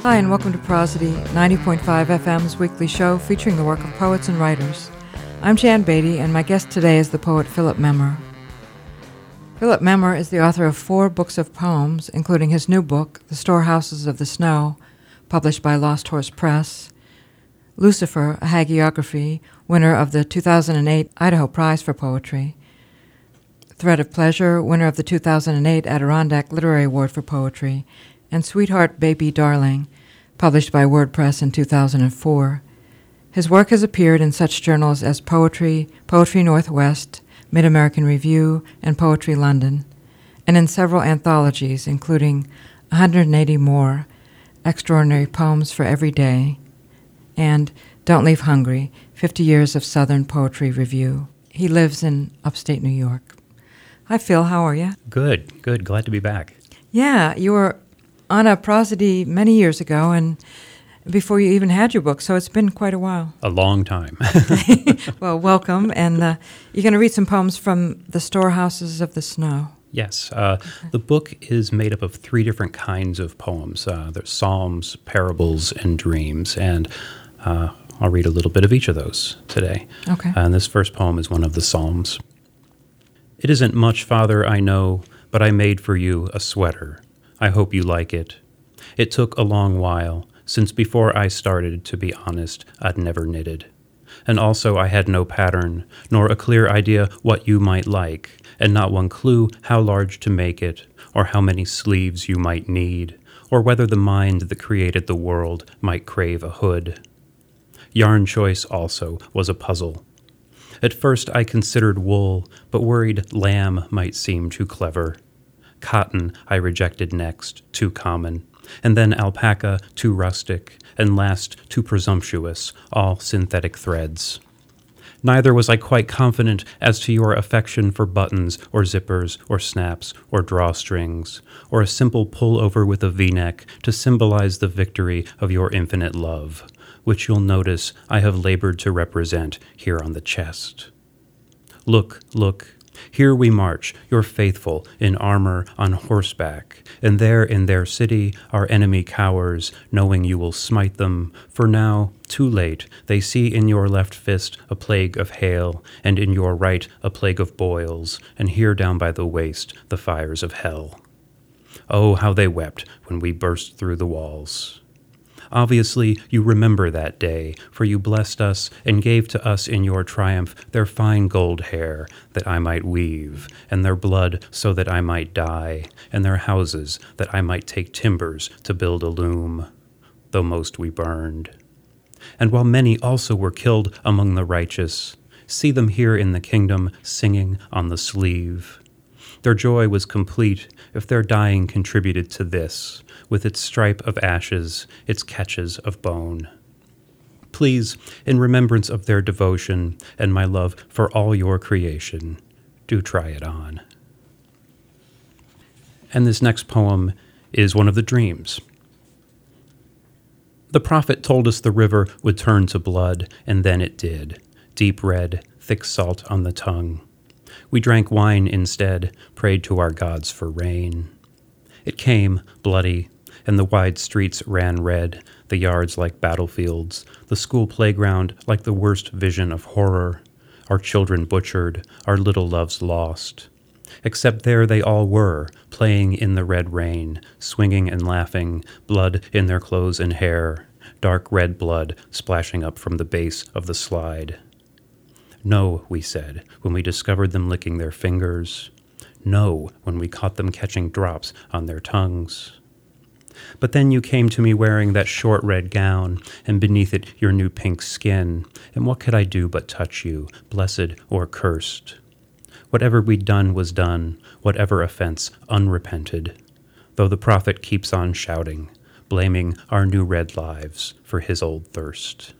Hi, and welcome to Prosody, 90.5 FM's weekly show featuring the work of poets and writers. I'm Jan Beatty, and my guest today is the poet Philip Memmer. Philip Memmer is the author of 4 books of poems, including his new book, The Storehouses of the Snow, published by Lost Horse Press, Lucifer, a hagiography, winner of the 2008 Idaho Prize for Poetry, Thread of Pleasure, winner of the 2008 Adirondack Literary Award for Poetry, and Sweetheart Baby Darling, published by WordPress in 2004. His work has appeared in such journals as Poetry, Poetry Northwest, Mid-American Review, and Poetry London, and in several anthologies, including 180 More, Extraordinary Poems for Every Day, and Don't Leave Hungry, 50 Years of Southern Poetry Review. He lives in upstate New York. Hi, Phil. How are you? Good. Glad to be back. Yeah, you were on a prosody many years ago, and before you even had your book, so it's been quite a while. A long time. Well, welcome, and you're going to read some poems from The Storehouses of the Snow. Yes. The book is made up of 3 different kinds of poems. There's psalms, parables, and dreams, and I'll read a little bit of each of those today. Okay. And this first poem is one of the psalms. It isn't much, Father, I know, but I made for you a sweater. I hope you like it. It took a long while, since before I started, to be honest, I'd never knitted. And also I had no pattern, nor a clear idea what you might like, and not one clue how large to make it, or how many sleeves you might need, or whether the mind that created the world might crave a hood. Yarn choice also was a puzzle. At first I considered wool, but worried lamb might seem too clever. Cotton I rejected next, too common, and then alpaca, too rustic, and last, too presumptuous, all synthetic threads. Neither was I quite confident as to your affection for buttons or zippers or snaps or drawstrings, or a simple pull-over with a V-neck to symbolize the victory of your infinite love, which you'll notice I have labored to represent here on the chest. Look, here we march, your faithful, in armor on horseback, and there in their city our enemy cowers, knowing you will smite them, for now, too late, they see in your left fist a plague of hail, and in your right a plague of boils, and here down by the waist the fires of hell. Oh, how they wept when we burst through the walls. Obviously, you remember that day, for you blessed us and gave to us in your triumph their fine gold hair that I might weave, and their blood so that I might die, and their houses that I might take timbers to build a loom, though most we burned. And while many also were killed among the righteous, see them here in the kingdom singing on the sleeve. Their joy was complete if their dying contributed to this, with its stripe of ashes, its catches of bone. Please, in remembrance of their devotion and my love for all your creation, do try it on. And this next poem is one of the dreams. The prophet told us the river would turn to blood, and then it did, deep red, thick salt on the tongue. We drank wine instead, prayed to our gods for rain. It came, bloody, and the wide streets ran red, the yards like battlefields, the school playground like the worst vision of horror, our children butchered, our little loves lost. Except there they all were, playing in the red rain, swinging and laughing, blood in their clothes and hair, dark red blood splashing up from the base of the slide. No, we said, when we discovered them licking their fingers. No, when we caught them catching drops on their tongues. But then you came to me wearing that short red gown, and beneath it your new pink skin, and what could I do but touch you, blessed or cursed? Whatever we'd done was done, whatever offense unrepented, though the prophet keeps on shouting, blaming our new red lives for his old thirst.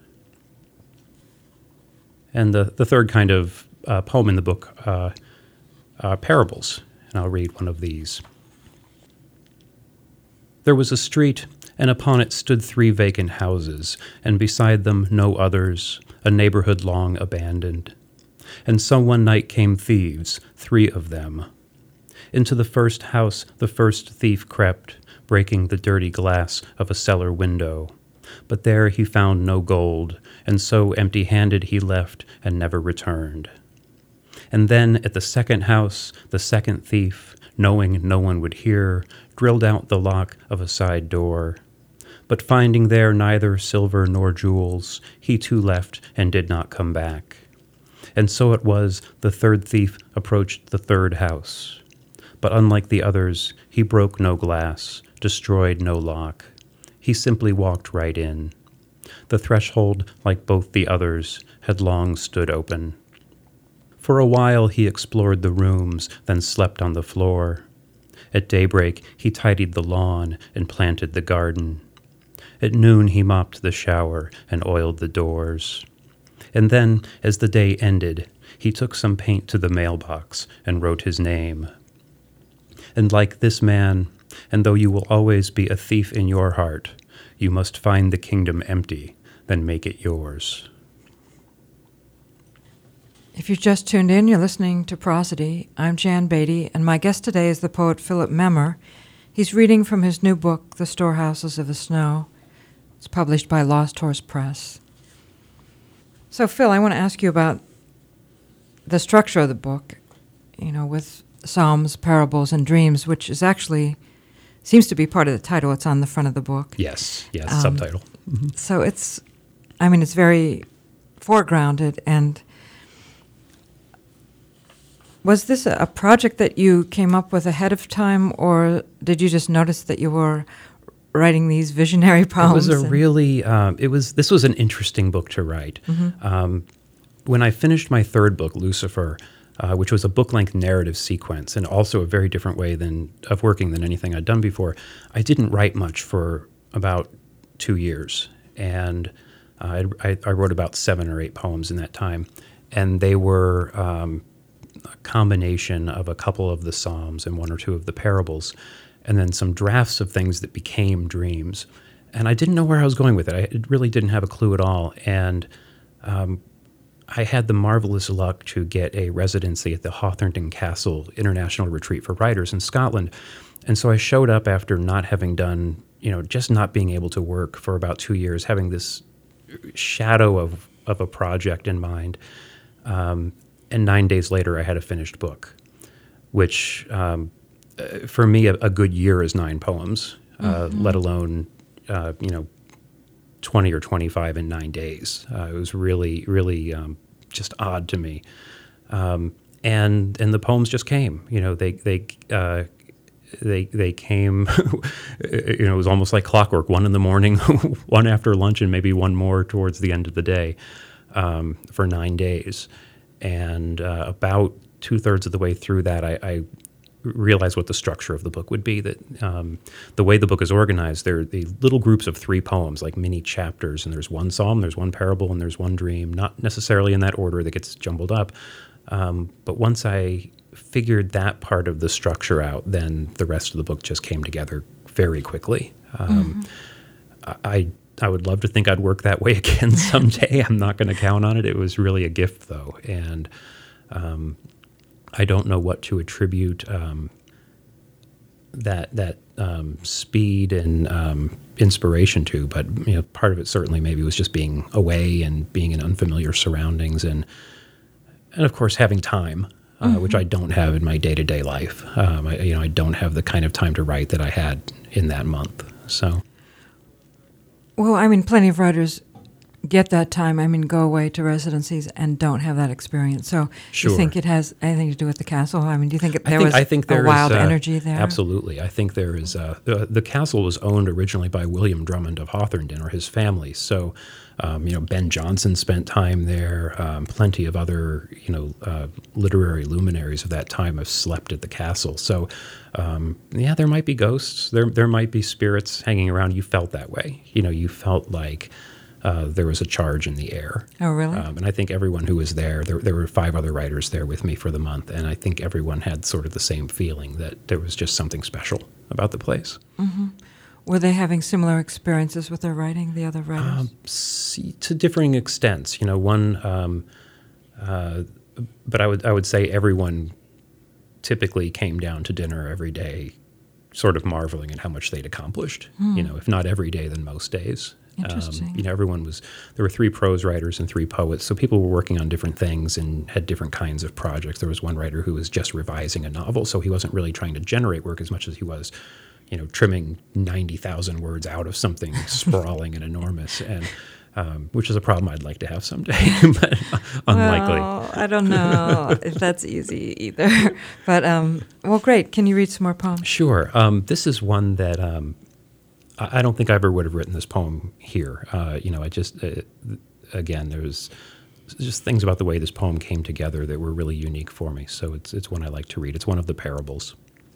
And the third kind of poem in the book, parables, and I'll read one of these. There was a street, and upon it stood 3 vacant houses, and beside them no others, a neighborhood long abandoned. And so one night came thieves, 3 of them. Into the first house the first thief crept, breaking the dirty glass of a cellar window. But there he found no gold, and so empty-handed he left and never returned. And then at the second house, the second thief, knowing no one would hear, drilled out the lock of a side door. But finding there neither silver nor jewels, he too left and did not come back. And so it was the third thief approached the third house. But unlike the others, he broke no glass, destroyed no lock. He simply walked right in. The threshold, like both the others, had long stood open. For a while he explored the rooms, then slept on the floor. At daybreak he tidied the lawn and planted the garden. At noon he mopped the shower and oiled the doors. And then, as the day ended, he took some paint to the mailbox and wrote his name. And like this man, and though you will always be a thief in your heart, you must find the kingdom empty, then make it yours. If you've just tuned in, you're listening to Prosody. I'm Jan Beatty, and my guest today is the poet Philip Memmer. He's reading from his new book, The Storehouses of the Snow. It's published by Lost Horse Press. So, Phil, I want to ask you about the structure of the book, with psalms, parables, and dreams, which is actually seems to be part of the title. It's on the front of the book. Yes, subtitle. Mm-hmm. So it's very foregrounded. And was this a project that you came up with ahead of time, or did you just notice that you were writing these visionary poems? It was this was an interesting book to write. Mm-hmm. When I finished my third book, Lucifer, which was a book-length narrative sequence, and also a very different way of working than anything I'd done before, I didn't write much for about 2 years. And I wrote about 7 or 8 poems in that time. And they were a combination of a couple of the Psalms and 1 or 2 of the parables, and then some drafts of things that became dreams. And I didn't know where I was going with it. I really didn't have a clue at all. And I had the marvelous luck to get a residency at the Hawthornton Castle International Retreat for Writers in Scotland. And so I showed up after not having done, just not being able to work for about 2 years, having this shadow of a project in mind. And 9 days later, I had a finished book, which for me, a good year is 9 poems, mm-hmm. let alone, 20 or 25 in 9 days. It was really, really just odd to me. And the poems just came. They came. It was almost like clockwork. 1 in the morning, 1 after lunch, and maybe 1 more towards the end of the day, for 9 days. And about 2/3 of the way through that, I realize what the structure of the book would be, that the way the book is organized, there are the little groups of 3 poems, like mini chapters, and there's 1 psalm, there's 1 parable, and there's 1 dream, not necessarily in that order that gets jumbled up. But once I figured that part of the structure out, then the rest of the book just came together very quickly. Mm-hmm. I would love to think I'd work that way again someday. I'm not going to count on it. It was really a gift, though, and I don't know what to attribute that speed and inspiration to, but part of it certainly maybe was just being away and being in unfamiliar surroundings, and of course having time, mm-hmm. which I don't have in my day-to-day life. I don't have the kind of time to write that I had in that month. So, well, plenty of writers get that time, go away to residencies and don't have that experience. So sure. Do you think it has anything to do with the castle? Do you think there was a wild energy there? Absolutely. I think there is. The castle was owned originally by William Drummond of Hawthornden, or his family. So, Ben Jonson spent time there. Plenty of other, literary luminaries of that time have slept at the castle. So, there might be ghosts. There might be spirits hanging around. You felt that way. You felt like there was a charge in the air. Oh, really? And I think everyone who was there were 5 other writers there with me for the month, and I think everyone had sort of the same feeling that there was just something special about the place. Mm-hmm. Were they having similar experiences with their writing, the other writers? To differing extents. But I would say everyone typically came down to dinner every day sort of marveling at how much they'd accomplished, if not every day, then most days. Interesting. There were 3 prose writers and 3 poets, so people were working on different things and had different kinds of projects. There was one writer who was just revising a novel, so he wasn't really trying to generate work as much as he was, trimming 90,000 words out of something sprawling and enormous, and which is a problem I'd like to have someday, but unlikely. Well, I don't know if that's easy either. But, well, great. Can you read some more poems? Sure. This is one that I don't think I ever would have written this poem here. I just, again, there's just things about the way this poem came together that were really unique for me. So it's one I like to read. It's one of the parables.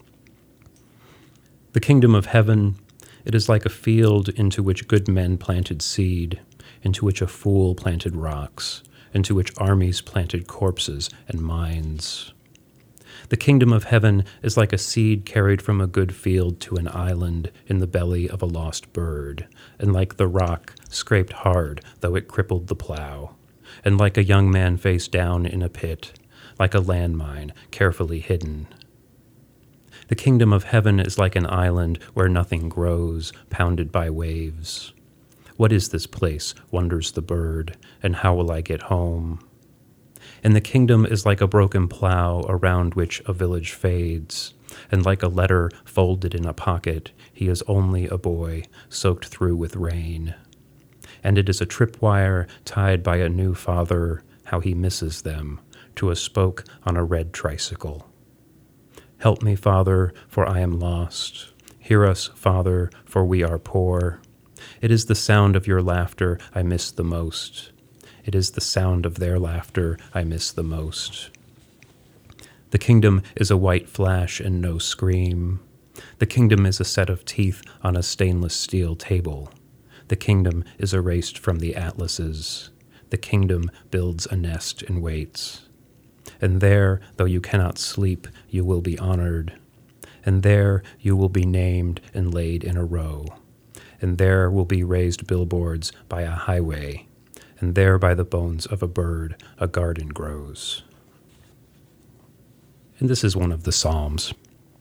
The kingdom of heaven, it is like a field into which good men planted seed, into which a fool planted rocks, into which armies planted corpses and mines. The kingdom of heaven is like a seed carried from a good field to an island in the belly of a lost bird, and like the rock scraped hard though it crippled the plow, and like a young man face down in a pit, like a landmine carefully hidden. The kingdom of heaven is like an island where nothing grows, pounded by waves. What is this place, wonders the bird, and how will I get home? And the kingdom is like a broken plow around which a village fades, and like a letter folded in a pocket, he is only a boy, soaked through with rain. And it is a tripwire tied by a new father, how he misses them, to a spoke on a red tricycle. Help me, Father, for I am lost. Hear us, Father, for we are poor. It is the sound of your laughter I miss the most. It is the sound of their laughter I miss the most. The kingdom is a white flash and no scream. The kingdom is a set of teeth on a stainless steel table. The kingdom is erased from the atlases. The kingdom builds a nest and waits. And there, though you cannot sleep, you will be honored. And there you will be named and laid in a row. And there will be raised billboards by a highway. And there by the bones of a bird a garden grows. And this is one of the Psalms.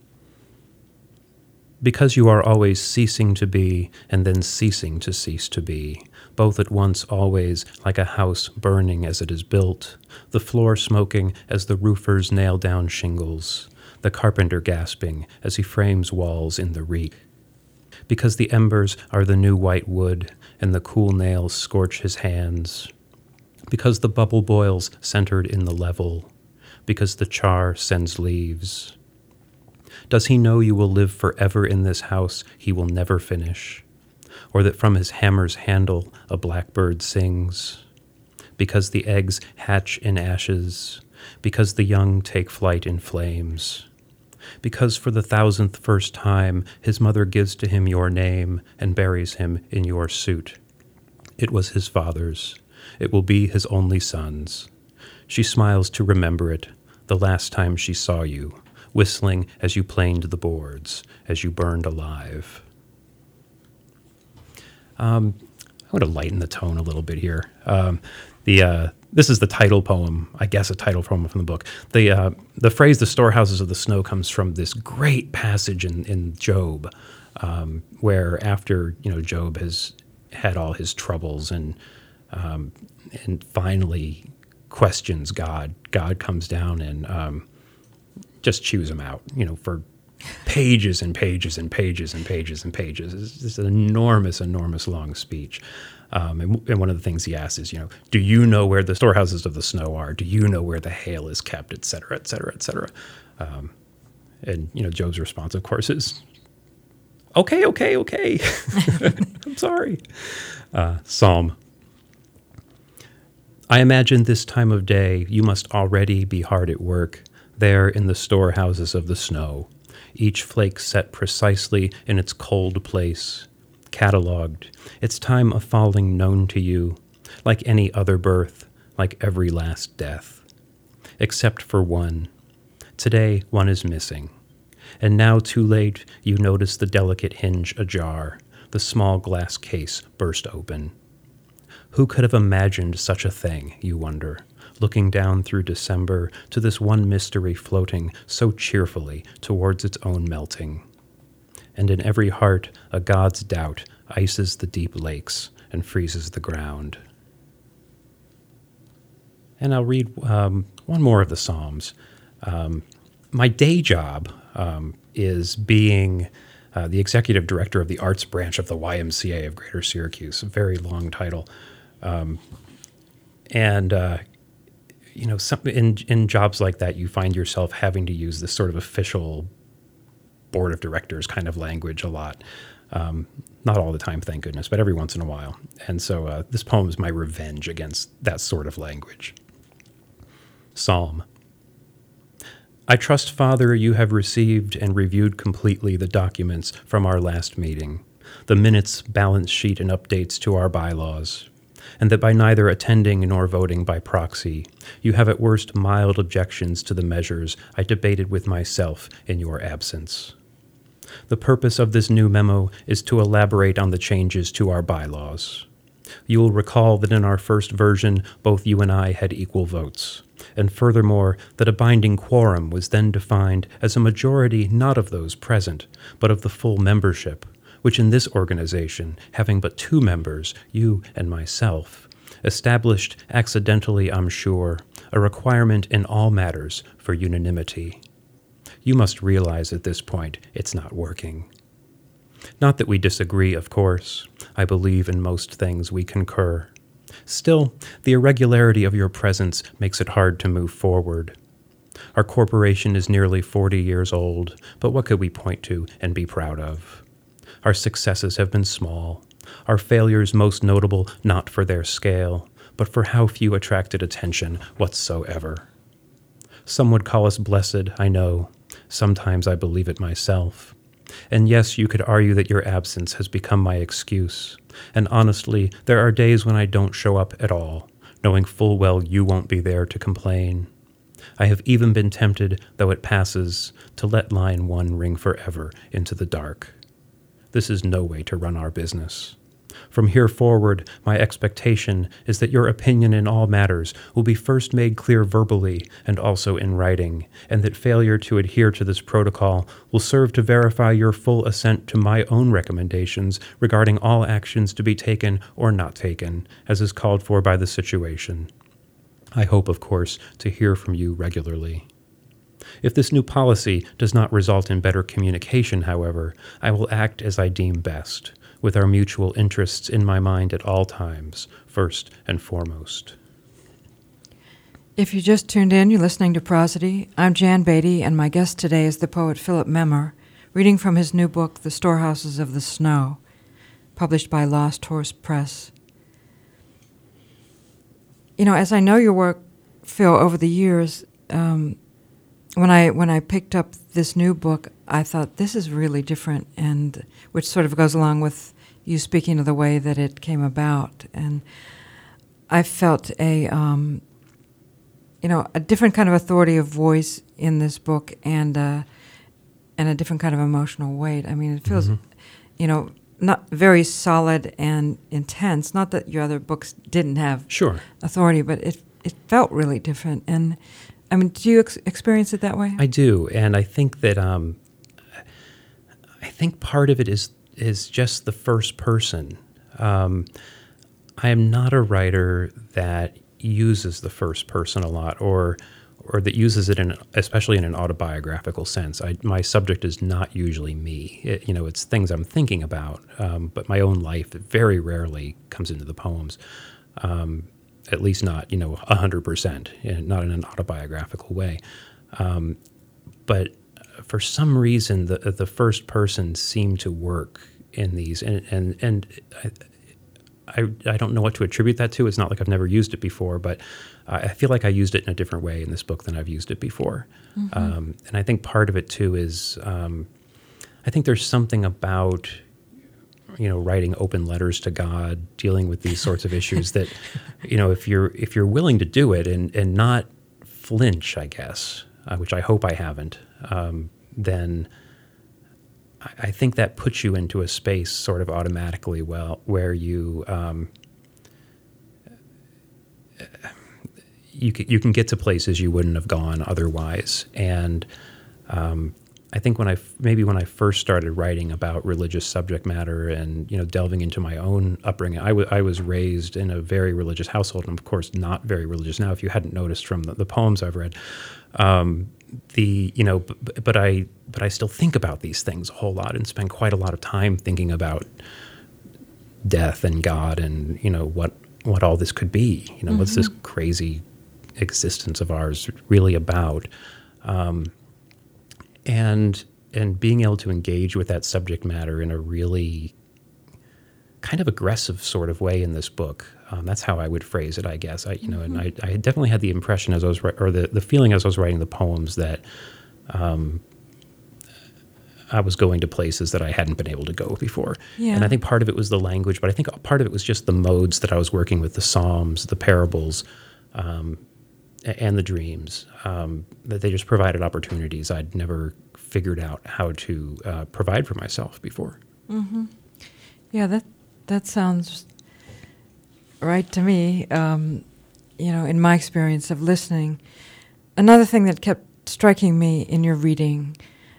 Because you are always ceasing to be and then ceasing to cease to be, both at once always like a house burning as it is built, the floor smoking as the roofers nail down shingles, the carpenter gasping as he frames walls in the reek. Because the embers are the new white wood, and the cool nails scorch his hands. Because the bubble boils centered in the level. Because the char sends leaves. Does he know you will live forever in this house he will never finish? Or that from his hammer's handle a blackbird sings? Because the eggs hatch in ashes. Because the young take flight in flames. Because for the 1,000th time his mother gives to him your name and buries him in your suit. It was his father's. It will be his only son's. She smiles to remember it, the last time she saw you, whistling as you planed the boards, as you burned alive. I want to lighten the tone a little bit here. This is the title poem, I guess a title poem from the book. The phrase, the storehouses of the snow, comes from this great passage in Job, where after, Job has had all his troubles and finally questions God. God comes down and just chews him out, for pages and pages and pages and pages and pages. It's just an enormous, enormous long speech. And one of the things he asks is, do you know where the storehouses of the snow are? Do you know where the hail is kept, et cetera, et cetera, et cetera? And Job's response, of course, is, okay. I'm sorry. Psalm. I imagine this time of day you must already be hard at work, there in the storehouses of the snow, each flake set precisely in its cold place, catalogued, its time of falling known to you, like any other birth, like every last death. Except for one. Today one is missing. And now too late you notice the delicate hinge ajar, the small glass case burst open. Who could have imagined such a thing, you wonder, looking down through December to this one mystery floating so cheerfully towards its own melting? and in every heart a God's doubt ices the deep lakes and freezes the ground. And I'll read one more of the Psalms. My day job is being the executive director of the arts branch of the YMCA of Greater Syracuse, a very long title. In jobs like that, you find yourself having to use this sort of official board of directors kind of language a lot. Not all the time, thank goodness, but every once in a while. And so this poem is my revenge against that sort of language. Psalm. I trust, Father, you have received and reviewed completely the documents from our last meeting, the minutes, balance sheet, and updates to our bylaws, and that by neither attending nor voting by proxy, you have at worst mild objections to the measures I debated with myself in your absence. The purpose of this new memo is to elaborate on the changes to our bylaws. You will recall that in our first version, both you and I had equal votes, and furthermore, that a binding quorum was then defined as a majority not of those present, but of the full membership, which in this organization, having but 2 members, you and myself, established accidentally, I'm sure, a requirement in all matters for unanimity. You must realize at this point it's not working. Not that we disagree, of course. I believe in most things we concur. Still, the irregularity of your presence makes it hard to move forward. Our corporation is nearly 40 years old, but what could we point to and be proud of? Our successes have been small, our failures most notable not for their scale, but for how few attracted attention whatsoever. Some would call us blessed, I know. Sometimes I believe it myself. And yes, you could argue that your absence has become my excuse. And honestly, there are days when I don't show up at all, knowing full well you won't be there to complain. I have even been tempted, though it passes, to let line 1 ring forever into the dark. This is no way to run our business. From here forward, my expectation is that your opinion in all matters will be first made clear verbally and also in writing, and that failure to adhere to this protocol will serve to verify your full assent to my own recommendations regarding all actions to be taken or not taken, as is called for by the situation. I hope, of course, to hear from you regularly. If this new policy does not result in better communication, however, I will act as I deem best, with our mutual interests in my mind at all times, first and foremost. If you just tuned in, you're listening to Prosody. I'm Jan Beatty, and my guest today is the poet Philip Memmer, reading from his new book, The Storehouses of the Snow, published by Lost Horse Press. You know, as I know your work, Phil, over the years, when I picked up this new book, I thought this is really different, and which sort of goes along with you speaking of the way that it came about. And I felt a different kind of authority of voice in this book, and a different kind of emotional weight. I mean, it feels, not very solid and intense. Not that your other books didn't have authority, but it felt really different. And I mean, do you experience it that way? I do, and I think that part of it is just the first person. I am not a writer that uses the first person a lot, or that uses it especially in an autobiographical sense. My subject is not usually me. It's things I'm thinking about, but my own life very rarely comes into the poems. At least not, 100%, not in an autobiographical way. But for some reason, the first person seemed to work in these, and I don't know what to attribute that to. It's not like I've never used it before, but I feel like I used it in a different way in this book than I've used it before. Mm-hmm. And I think part of it too is, I think there's something about writing open letters to God, dealing with these sorts of issues that, if you're willing to do it and not flinch, I guess, which I hope I haven't, then I think that puts you into a space sort of automatically, where you you can get to places you wouldn't have gone otherwise, and I think when I first started writing about religious subject matter and delving into my own upbringing, I was raised in a very religious household, and of course not very religious now. If you hadn't noticed from the poems I've read, but I still think about these things a whole lot and spend quite a lot of time thinking about death and God and what all this could be. What's this crazy existence of ours really about? And being able to engage with that subject matter in a really kind of aggressive sort of way in this book. That's how I would phrase it, I guess. I definitely had the impression as I was the feeling as I was writing the poems that I was going to places that I hadn't been able to go before. Yeah. And I think part of it was the language, but I think part of it was just the modes that I was working with, the psalms, the parables, and the dreams, that they just provided opportunities I'd never figured out how to provide for myself before. Mm-hmm. Yeah, that sounds right to me. In my experience of listening, another thing that kept striking me in your reading,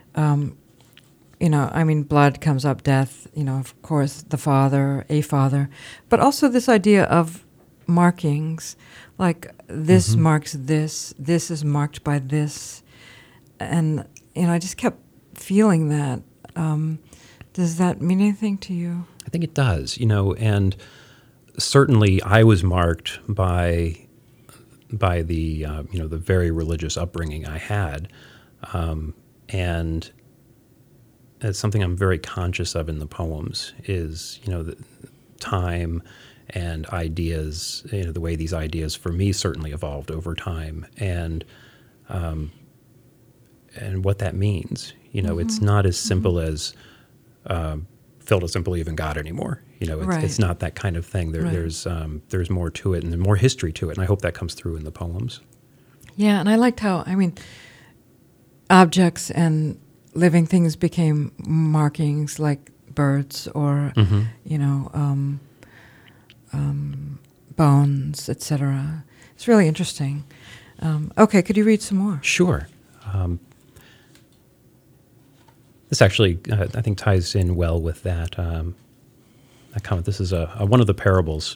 blood comes up, death, of course, a father, but also this idea of markings, like this marks this is marked by this. And, I just kept feeling that. Does that mean anything to you? I think it does, and certainly I was marked by the, the very religious upbringing I had. And it's something I'm very conscious of in the poems is, the time and ideas, the way these ideas for me certainly evolved over time, and what that means. It's not as simple as Phil doesn't believe in God anymore. It's not that kind of thing. There's more to it and more history to it, and I hope that comes through in the poems. Yeah, and I liked how, objects and living things became markings like birds or, bones, etc. It's really interesting. Okay, could you read some more? Sure. This actually, I think, ties in well with that comment. This is one of the parables.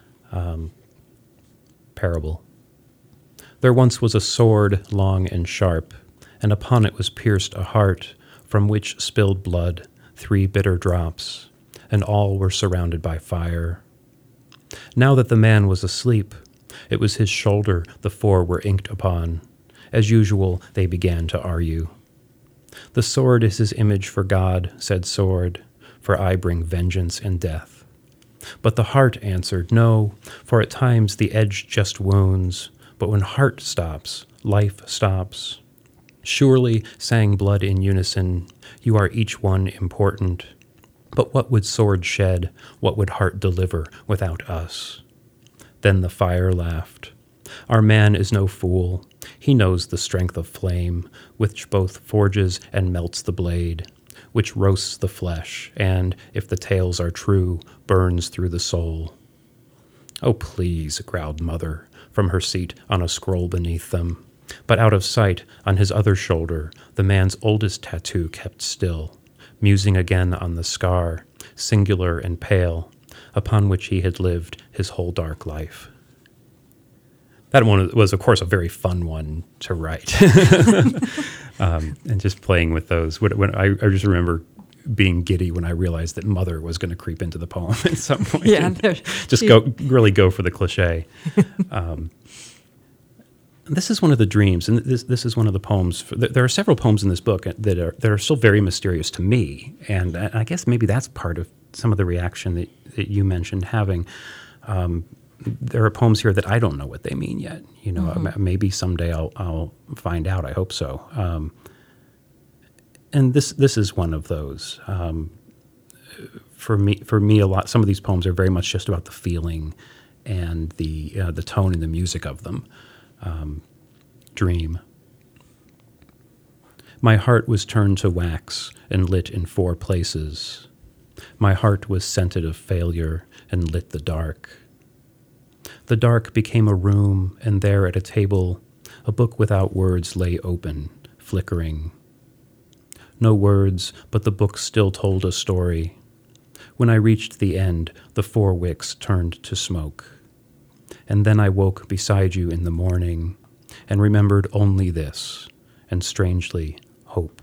Parable. There once was a sword long and sharp, and upon it was pierced a heart, from which spilled blood 3 bitter drops, and all were surrounded by fire. Now that the man was asleep, it was his shoulder the 4 were inked upon. As usual, they began to argue. The sword is his image for God, said sword, for I bring vengeance and death. But the heart answered, no, for at times the edge just wounds, but when heart stops, life stops. Surely, sang blood in unison, you are each one important. But what would sword shed, what would heart deliver without us? Then the fire laughed. Our man is no fool. He knows the strength of flame, which both forges and melts the blade, which roasts the flesh, and, if the tales are true, burns through the soul. Oh, please, growled Mother, from her seat on a scroll beneath them. But out of sight, on his other shoulder, the man's oldest tattoo kept still, musing again on the scar, singular and pale, upon which he had lived his whole dark life. That one was, of course, a very fun one to write. And just playing with those. When I just remember being giddy when I realized that Mother was going to creep into the poem at some point. Yeah, really go for the cliche. This is one of the dreams, and this is one of the poems. There are several poems in this book that are still very mysterious to me, and I guess maybe that's part of some of the reaction that you mentioned having. There are poems here that I don't know what they mean yet. Maybe someday I'll find out. I hope so. And this is one of those. For me, a lot. Some of these poems are very much just about the feeling and the tone and the music of them. Dream. My heart was turned to wax and lit in 4 places. My heart was scented of failure and lit the dark. The dark became a room, and there at a table, a book without words lay open, flickering. no words, but the book still told a story. When I reached the end, the 4 wicks turned to smoke. And then I woke beside you in the morning and remembered only this, and strangely, hope.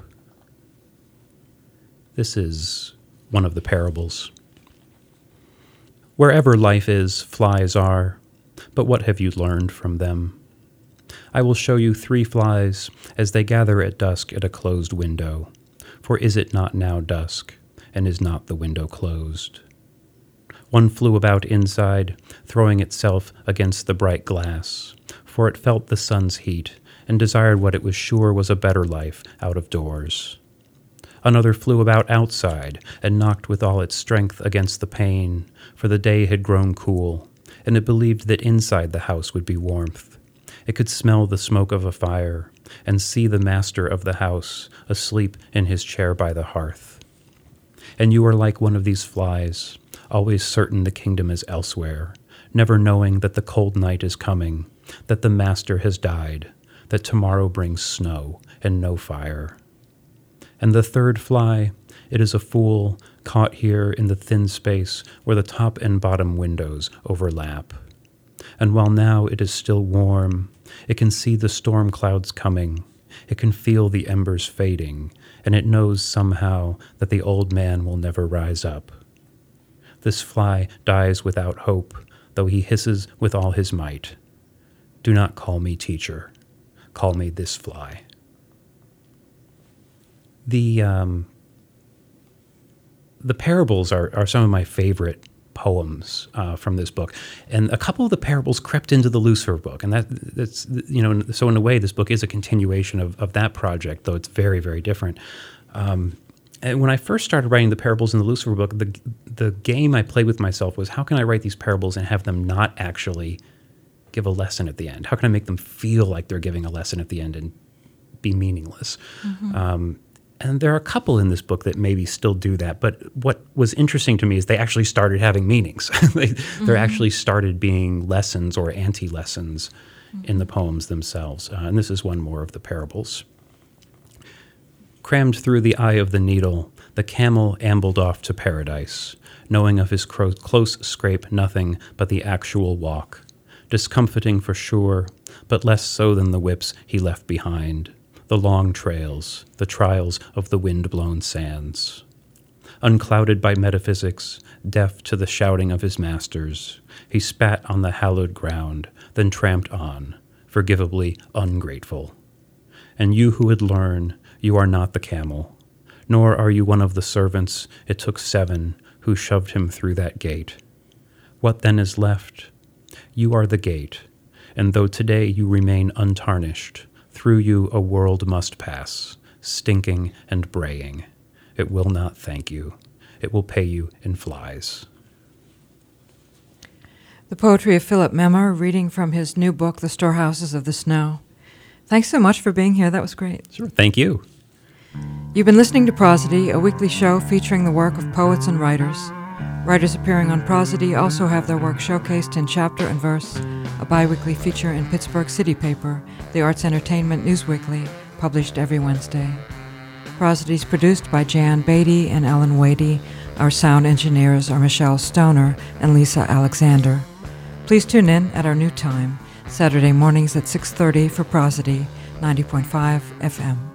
This is one of the parables. Wherever life is, flies are, but what have you learned from them? I will show you 3 flies as they gather at dusk at a closed window. For is it not now dusk, and is not the window closed? One flew about inside, throwing itself against the bright glass, for it felt the sun's heat, and desired what it was sure was a better life out of doors. Another flew about outside, and knocked with all its strength against the pane, for the day had grown cool, and it believed that inside the house would be warmth. It could smell the smoke of a fire, and see the master of the house asleep in his chair by the hearth. And you are like one of these flies, always certain the kingdom is elsewhere, never knowing that the cold night is coming, that the master has died, that tomorrow brings snow and no fire. And the 3rd fly, it is a fool caught here in the thin space where the top and bottom windows overlap. And while now it is still warm, it can see the storm clouds coming, it can feel the embers fading, and it knows somehow that the old man will never rise up. This fly dies without hope, though he hisses with all his might. Do not call me teacher, call me this fly. The parables are some of my favorite poems from this book, and a couple of the parables crept into the Lucifer book, and that's so in a way this book is a continuation of that project, though it's very, very different. And when I first started writing the parables in the Lucifer book, the game I played with myself was, how can I write these parables and have them not actually give a lesson at the end? How can I make them feel like they're giving a lesson at the end and be meaningless? Mm-hmm. And there are a couple in this book that maybe still do that. But what was interesting to me is they actually started having meanings. There actually started being lessons or anti-lessons in the poems themselves. And this is one more of the parables. Crammed through the eye of the needle, the camel ambled off to paradise, knowing of his close scrape nothing but the actual walk, discomfiting for sure, but less so than the whips he left behind. The long trails, the trials of the wind-blown sands. Unclouded by metaphysics, deaf to the shouting of his masters, he spat on the hallowed ground, then tramped on, forgivably ungrateful. And you who would learn, you are not the camel, nor are you one of the servants it took 7 who shoved him through that gate. What then is left? You are the gate, and though today you remain untarnished, through you a world must pass, stinking and braying. It will not thank you. It will pay you in flies. The poetry of Philip Memmer, reading from his new book, The Storehouses of the Snow. Thanks so much for being here. That was great. Sure. Thank you. You've been listening to Prosody, a weekly show featuring the work of poets and writers. Writers appearing on Prosody also have their work showcased in Chapter and Verse, a bi-weekly feature in Pittsburgh City Paper, the Arts Entertainment News Weekly, published every Wednesday. Prosody is produced by Jan Beatty and Ellen Wadey. Our sound engineers are Michelle Stoner and Lisa Alexander. Please tune in at our new time, Saturday mornings at 6:30 for Prosody, 90.5 FM.